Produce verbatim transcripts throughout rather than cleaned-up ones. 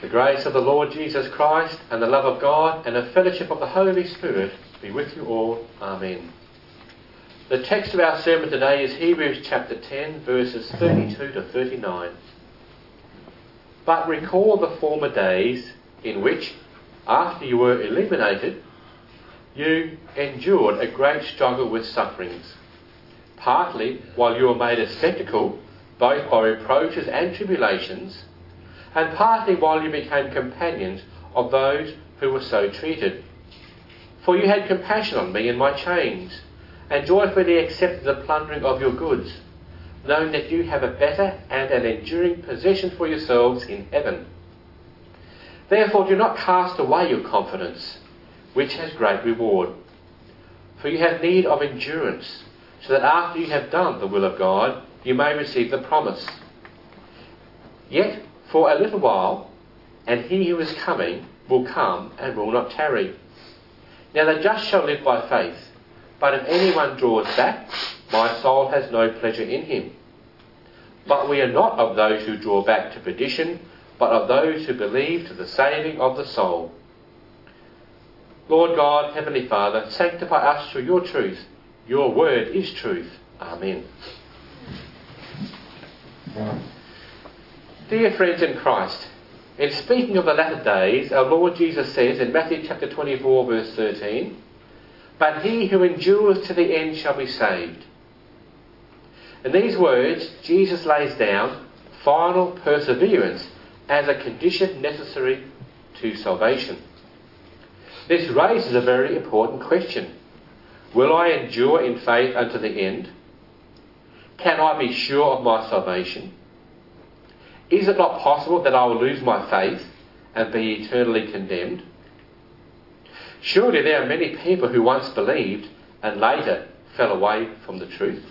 The grace of the Lord Jesus Christ and the love of God and the fellowship of the Holy Spirit be with you all. Amen. The text of our sermon today is Hebrews chapter ten, verses thirty-two to thirty-nine. But recall the former days in which, after you were illuminated, you endured a great struggle with sufferings, partly while you were made a spectacle, both by reproaches and tribulations, and partly while you became companions of those who were so treated. For you had compassion on me in my chains, and joyfully accepted the plundering of your goods, knowing that you have a better and an enduring possession for yourselves in heaven. Therefore do not cast away your confidence, which has great reward. For you have need of endurance, so that after you have done the will of God, you may receive the promise. Yet for a little while, and he who is coming will come and will not tarry. Now the just shall live by faith, but if anyone draws back, my soul has no pleasure in him. But we are not of those who draw back to perdition, but of those who believe to the saving of the soul. Lord God, Heavenly Father, sanctify us through your truth. Your word is truth. Amen. Dear friends in Christ, in speaking of the latter days, our Lord Jesus says in Matthew chapter twenty-four, verse thirteen, "But he who endures to the end shall be saved." In these words, Jesus lays down final perseverance as a condition necessary to salvation. This raises a very important question. Will I endure in faith unto the end? Can I be sure of my salvation? Is it not possible that I will lose my faith and be eternally condemned? Surely there are many people who once believed and later fell away from the truth.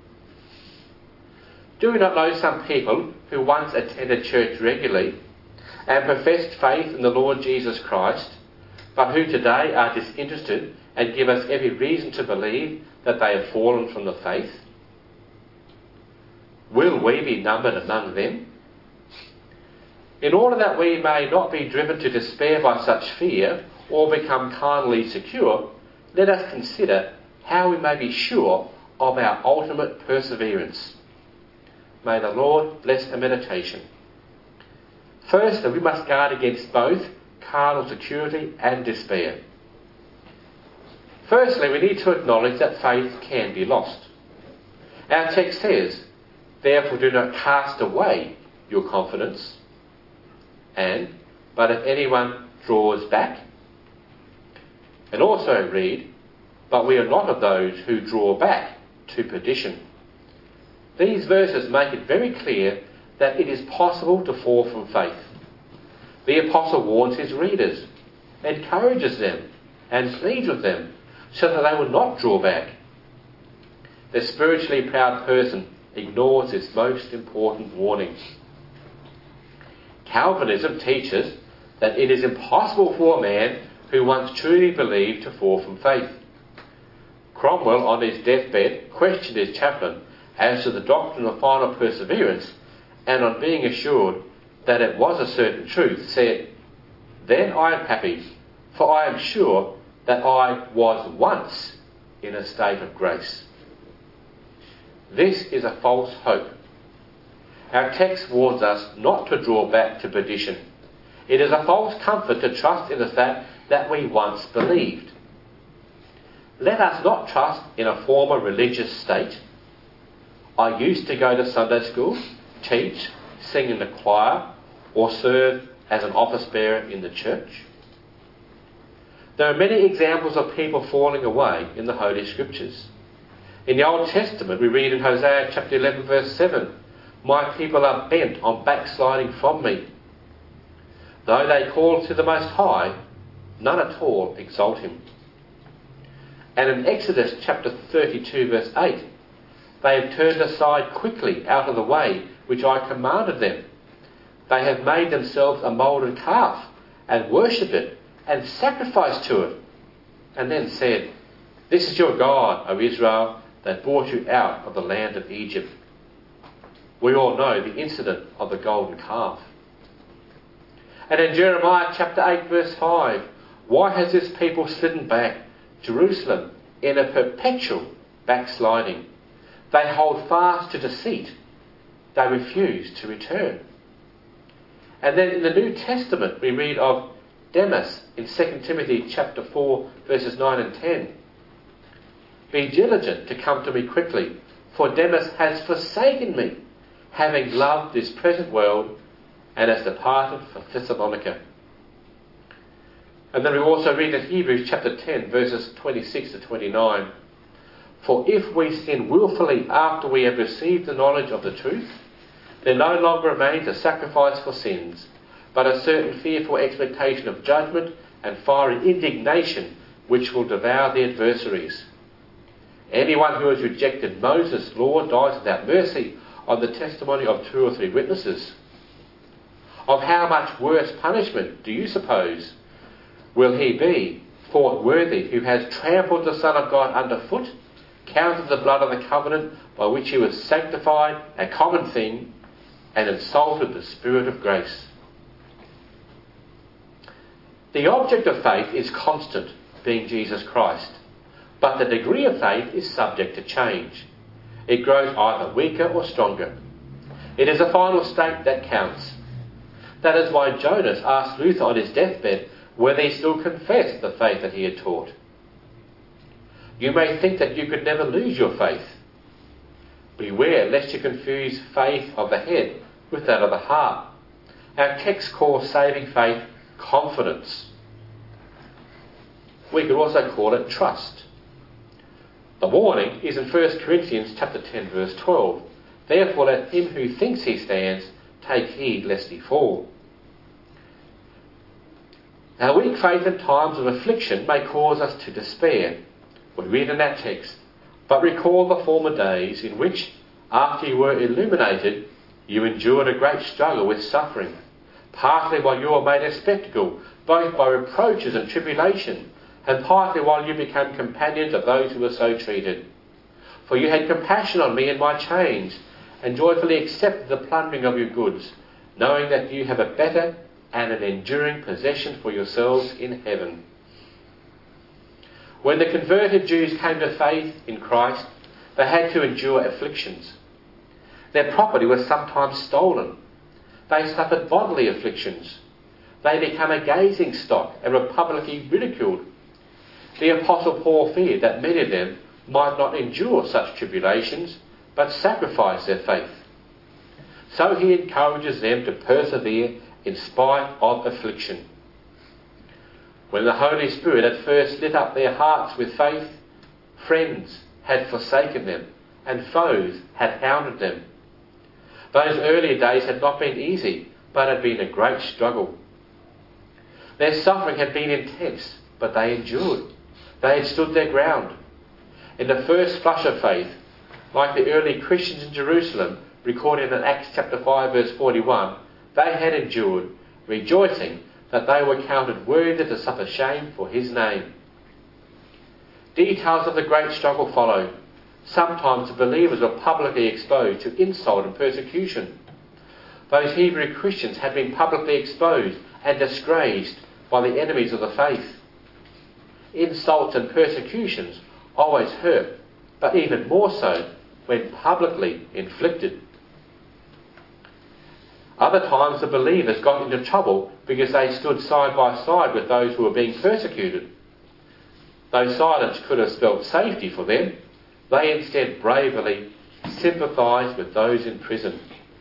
Do we not know some people who once attended church regularly and professed faith in the Lord Jesus Christ, but who today are disinterested and give us every reason to believe that they have fallen from the faith? Will we be numbered among them? In order that we may not be driven to despair by such fear or become carnally secure, let us consider how we may be sure of our ultimate perseverance. May the Lord bless our meditation. Firstly, we must guard against both carnal security and despair. Firstly, we need to acknowledge that faith can be lost. Our text says, "Therefore do not cast away your confidence." And, "But if anyone draws back," and also read, "But we are not of those who draw back to perdition." These verses make it very clear that it is possible to fall from faith. The Apostle warns his readers, encourages them, and pleads with them so that they will not draw back. The spiritually proud person ignores this most important warning. Calvinism teaches that it is impossible for a man who once truly believed to fall from faith. Cromwell, on his deathbed, questioned his chaplain as to the doctrine of final perseverance, and on being assured that it was a certain truth, said, "Then I am happy, for I am sure that I was once in a state of grace." This is a false hope. Our text warns us not to draw back to perdition. It is a false comfort to trust in the fact that we once believed. Let us not trust in a former religious state. I used to go to Sunday school, teach, sing in the choir, or serve as an office bearer in the church. There are many examples of people falling away in the Holy Scriptures. In the Old Testament, we read in Hosea chapter eleven, verse seven, "My people are bent on backsliding from me. Though they call to the Most High, none at all exalt him." And in Exodus chapter thirty-two, verse eight, "They have turned aside quickly out of the way which I commanded them. They have made themselves a moulded calf and worshipped it and sacrificed to it, and then said, 'This is your God, O Israel, that brought you out of the land of Egypt.'" We all know the incident of the golden calf. And in Jeremiah chapter eight verse five, why has this people slidden back, Jerusalem, in a perpetual backsliding? They hold fast to deceit. They refuse to return. And then in the New Testament we read of Demas in Second Timothy chapter four verses nine and ten. Be diligent to come to me quickly, for Demas has forsaken me, having loved this present world, and has departed for Thessalonica. And then we also read in Hebrews chapter ten verses twenty-six to twenty-nine. For if we sin wilfully after we have received the knowledge of the truth, there no longer remains a sacrifice for sins, but a certain fearful expectation of judgment and fiery indignation which will devour the adversaries. Anyone who has rejected Moses' law dies without mercy on the testimony of two or three witnesses. Of how much worse punishment do you suppose will he be thought worthy who has trampled the Son of God underfoot, counted the blood of the covenant by which he was sanctified a common thing, and insulted the Spirit of grace? The object of faith is constant, being Jesus Christ, but the degree of faith is subject to change. It grows either weaker or stronger. It is a final state that counts. That is why Jonas asked Luther on his deathbed whether he still confessed the faith that he had taught. You may think that you could never lose your faith. Beware lest you confuse faith of the head with that of the heart. Our text calls saving faith confidence. We could also call it trust. The warning is in First Corinthians chapter ten verse twelve. Therefore let him who thinks he stands take heed lest he fall. Our weak faith in times of affliction may cause us to despair. We read in that text, but recall the former days in which, after you were illuminated, you endured a great struggle with suffering, partly while you were made a spectacle, both by reproaches and tribulation, and partly while you became companions of those who were so treated. For you had compassion on me in my chains, and joyfully accepted the plundering of your goods, knowing that you have a better and an enduring possession for yourselves in heaven. When the converted Jews came to faith in Christ, they had to endure afflictions. Their property was sometimes stolen. They suffered bodily afflictions. They became a gazing stock and were publicly ridiculed. The Apostle Paul feared that many of them might not endure such tribulations, but sacrifice their faith. So he encourages them to persevere in spite of affliction. When the Holy Spirit had first lit up their hearts with faith, friends had forsaken them, and foes had hounded them. Those earlier days had not been easy, but had been a great struggle. Their suffering had been intense, but they endured. They had stood their ground. In the first flush of faith, like the early Christians in Jerusalem, recorded in Acts chapter five verse forty-one, they had endured, rejoicing that they were counted worthy to suffer shame for his name. Details of the great struggle followed. Sometimes the believers were publicly exposed to insult and persecution. Those Hebrew Christians had been publicly exposed and disgraced by the enemies of the faith. Insults and persecutions always hurt, but even more so when publicly inflicted. Other times the believers got into trouble because they stood side by side with those who were being persecuted. Though silence could have spelled safety for them, they instead bravely sympathised with those in prison.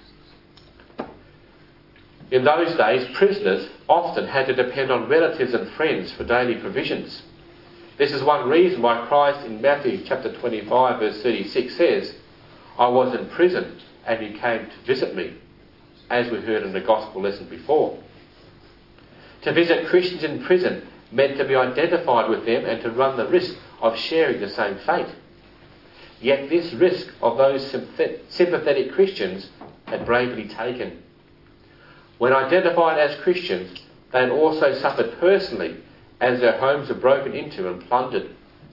In those days, prisoners often had to depend on relatives and friends for daily provisions. This is one reason why Christ in Matthew chapter twenty-five verse thirty-six says, I was in prison and you came to visit me, as we heard in the gospel lesson before. To visit Christians in prison meant to be identified with them and to run the risk of sharing the same fate. Yet this risk of those sympathetic Christians had bravely taken. When identified as Christians, they had also suffered personally as their homes were broken into and plundered.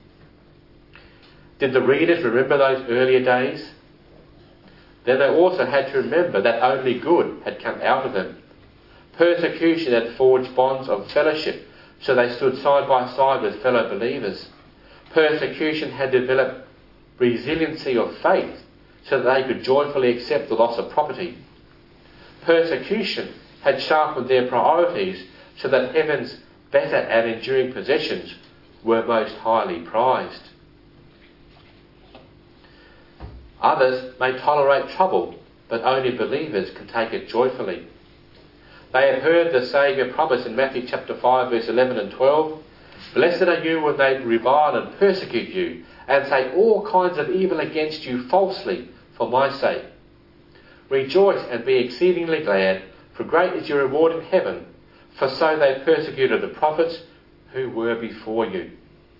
Did the readers remember those earlier days? Then they also had to remember that only good had come out of them. Persecution had forged bonds of fellowship, so they stood side by side with fellow believers. Persecution had developed resiliency of faith, so that they could joyfully accept the loss of property. Persecution had sharpened their priorities, so that heaven's better and enduring possessions were most highly prized. Others may tolerate trouble, but only believers can take it joyfully. They have heard the Saviour promise in Matthew chapter five, verse eleven and twelve, "Blessed are you when they revile and persecute you, and say all kinds of evil against you falsely for my sake. Rejoice and be exceedingly glad, for great is your reward in heaven, for so they persecuted the prophets who were before you."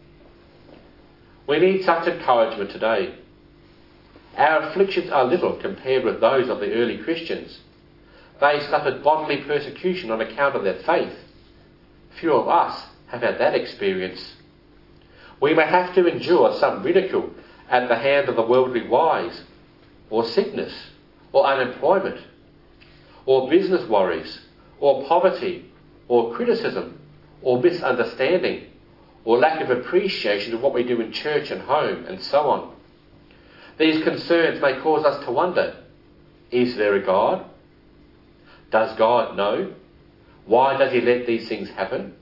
We need such encouragement today. Our afflictions are little compared with those of the early Christians. They suffered bodily persecution on account of their faith. Few of us have had that experience. We may have to endure some ridicule at the hand of the worldly wise, or sickness, or unemployment, or business worries, or poverty, or criticism, or misunderstanding, or lack of appreciation of what we do in church and home, and so on. These concerns may cause us to wonder, is there a God? Does God know? Why does he let these things happen?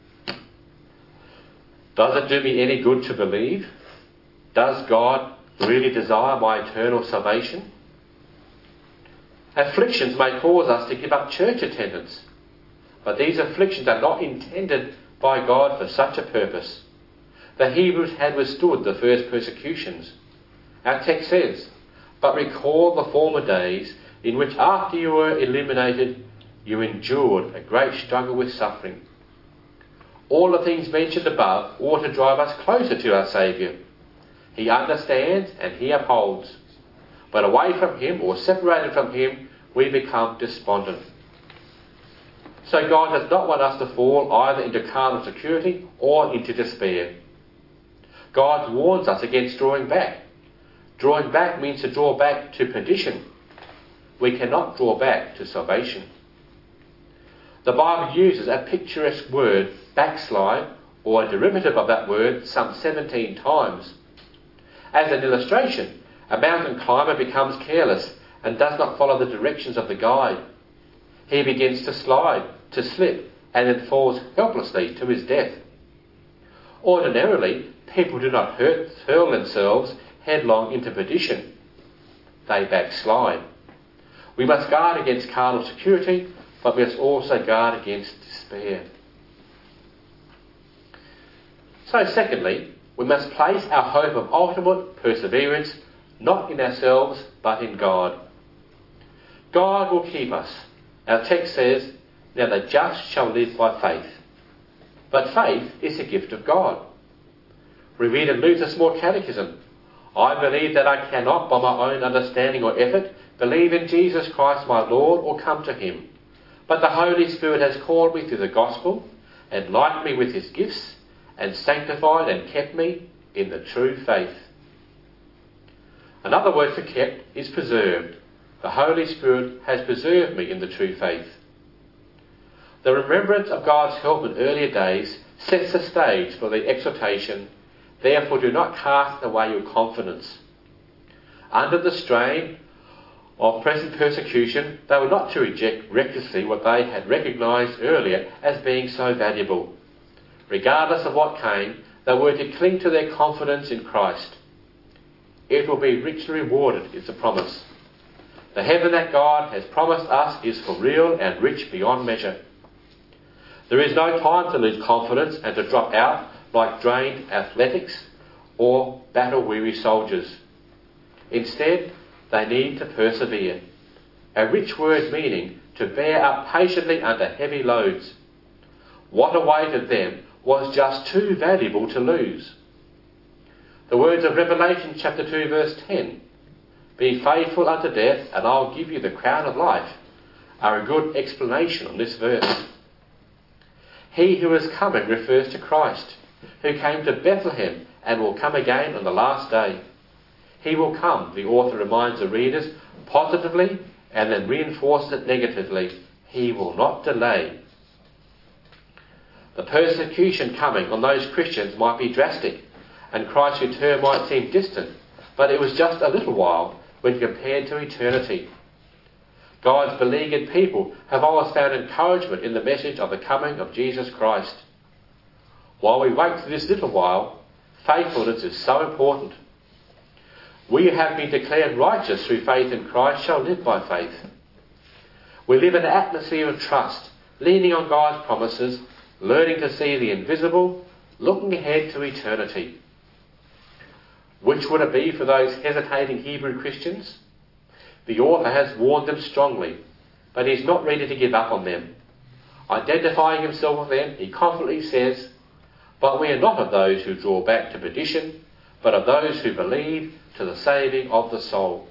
Does it do me any good to believe? Does God really desire my eternal salvation? Afflictions may cause us to give up church attendance, but these afflictions are not intended by God for such a purpose. The Hebrews had withstood the first persecutions. Our text says, "But recall the former days in which after you were eliminated, you endured a great struggle with suffering." All the things mentioned above ought to drive us closer to our Saviour. He understands and he upholds. But away from him or separated from him, we become despondent. So God does not want us to fall either into carnal security or into despair. God warns us against drawing back. Drawing back means to draw back to perdition. We cannot draw back to salvation. The Bible uses a picturesque word, backslide, or a derivative of that word, some seventeen times. As an illustration, a mountain climber becomes careless and does not follow the directions of the guide. He begins to slide, to slip, and then falls helplessly to his death. Ordinarily, people do not hurt, hurl themselves headlong into perdition. They backslide. We must guard against carnal security, but we must also guard against despair. So secondly, we must place our hope of ultimate perseverance not in ourselves, but in God. God will keep us. Our text says, "Now the just shall live by faith." But faith is a gift of God. We read in Luther's Small Catechism, "I believe that I cannot, by my own understanding or effort, believe in Jesus Christ my Lord or come to him. But the Holy Spirit has called me through the gospel, enlightened me with his gifts, and sanctified and kept me in the true faith." Another word for kept is preserved. The Holy Spirit has preserved me in the true faith. The remembrance of God's help in earlier days sets the stage for the exhortation, "Therefore do not cast away your confidence." Under the strain of present persecution, they were not to reject recklessly what they had recognised earlier as being so valuable. Regardless of what came, they were to cling to their confidence in Christ. It will be richly rewarded, is the promise. The heaven that God has promised us is for real and rich beyond measure. There is no time to lose confidence and to drop out like drained athletics or battle-weary soldiers. Instead, they need to persevere. A rich word meaning to bear up patiently under heavy loads. What awaited them was just too valuable to lose. The words of Revelation chapter two verse ten, "Be faithful unto death, and I'll give you the crown of life," are a good explanation on this verse. He who is coming refers to Christ, who came to Bethlehem and will come again on the last day. He will come, the author reminds the readers, positively and then reinforces it negatively. he will not delay. The persecution coming on those Christians might be drastic, and Christ's return might seem distant, but it was just a little while when compared to eternity. God's beleaguered people have always found encouragement in the message of the coming of Jesus Christ. While we wait for this little while, faithfulness is so important. We who have been declared righteous through faith in Christ shall live by faith. We live in an atmosphere of trust, leaning on God's promises, learning to see the invisible, looking ahead to eternity. Which would it be for those hesitating Hebrew Christians? The author has warned them strongly, but he is not ready to give up on them. Identifying himself with them, he confidently says, "But we are not of those who draw back to perdition, but of those who believe to the saving of the soul."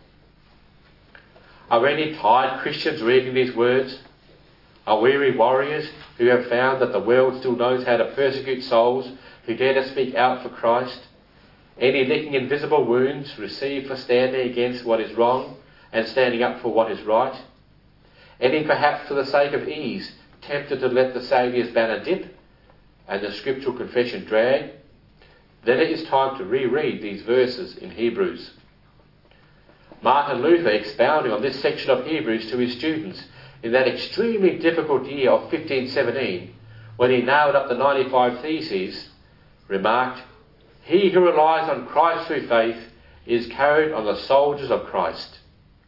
Are any tired Christians reading these words? Are weary warriors who have found that the world still knows how to persecute souls who dare to speak out for Christ? Any licking invisible wounds received for standing against what is wrong and standing up for what is right? Any perhaps for the sake of ease tempted to let the Saviour's banner dip and the scriptural confession drag? Then it is time to reread these verses in Hebrews. Martin Luther, expounding on this section of Hebrews to his students in that extremely difficult year of fifteen seventeen, when he nailed up the ninety-five Theses, remarked, "He who relies on Christ through faith is carried on the soldiers of Christ."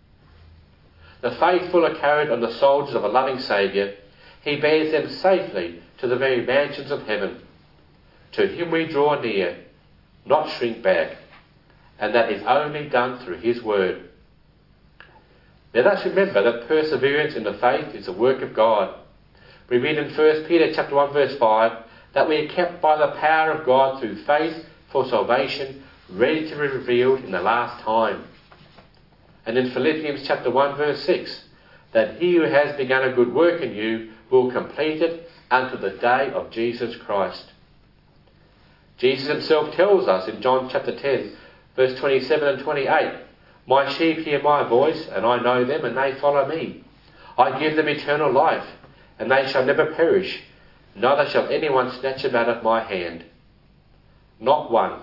The faithful are carried on the soldiers of a loving Saviour. He bears them safely to the very mansions of heaven. To him we draw near, not shrink back, and that is only done through his word. Let us remember that perseverance in the faith is a work of God. We read in First Peter chapter one verse five that we are kept by the power of God through faith for salvation, ready to be revealed in the last time. And in Philippians chapter one verse six, that he who has begun a good work in you will complete it unto the day of Jesus Christ. Jesus himself tells us in John chapter ten verse twenty-seven and twenty-eight, "My sheep hear my voice, and I know them, and they follow me. I give them eternal life, and they shall never perish, neither shall anyone snatch them out of my hand." Not one.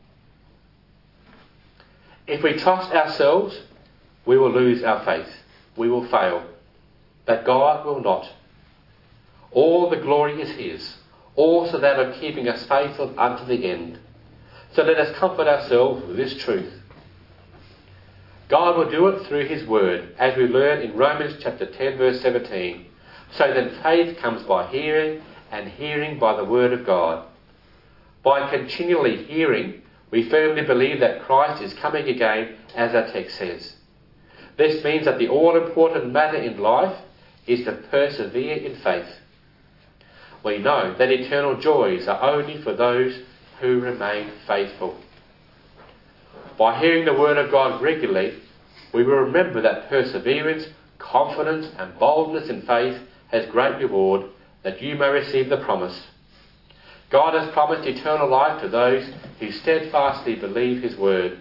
If we trust ourselves, we will lose our faith. We will fail. But God will not. All the glory is his, also that of keeping us faithful unto the end. So let us comfort ourselves with this truth. God will do it through his word, as we learn in Romans chapter ten verse seventeen. So then faith comes by hearing, and hearing by the word of God. By continually hearing, we firmly believe that Christ is coming again, as our text says. This means that the all-important matter in life is to persevere in faith. We know that eternal joys are only for those who remain faithful. By hearing the word of God regularly, we will remember that perseverance, confidence and boldness in faith has great reward, that you may receive the promise. God has promised eternal life to those who steadfastly believe his word.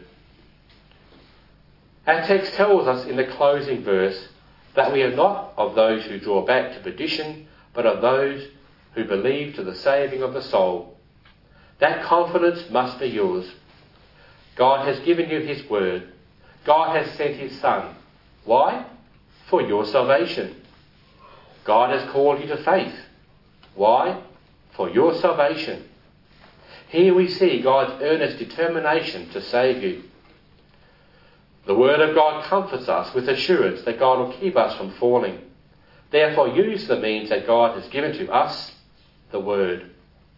Our text tells us in the closing verse that we are not of those who draw back to perdition, but of those who believe to the saving of the soul. That confidence must be yours. God has given you his word. God has sent his Son. Why? For your salvation. God has called you to faith. Why? For your salvation. Here we see God's earnest determination to save you. The word of God comforts us with assurance that God will keep us from falling. Therefore use the means that God has given to us, the word.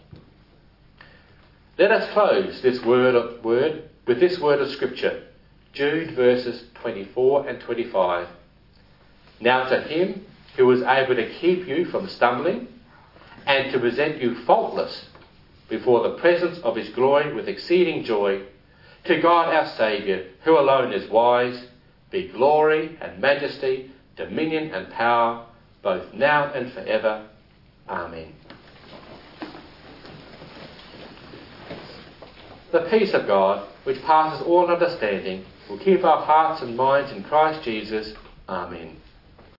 Let us close this word, of, word with this word of Scripture, Jude verses twenty-four and twenty-five. Now to him who is able to keep you from stumbling and to present you faultless before the presence of his glory with exceeding joy, to God our Saviour, who alone is wise, be glory and majesty, dominion and power, both now and forever. Amen. The peace of God, which passes all understanding, will keep our hearts and minds in Christ Jesus. Amen.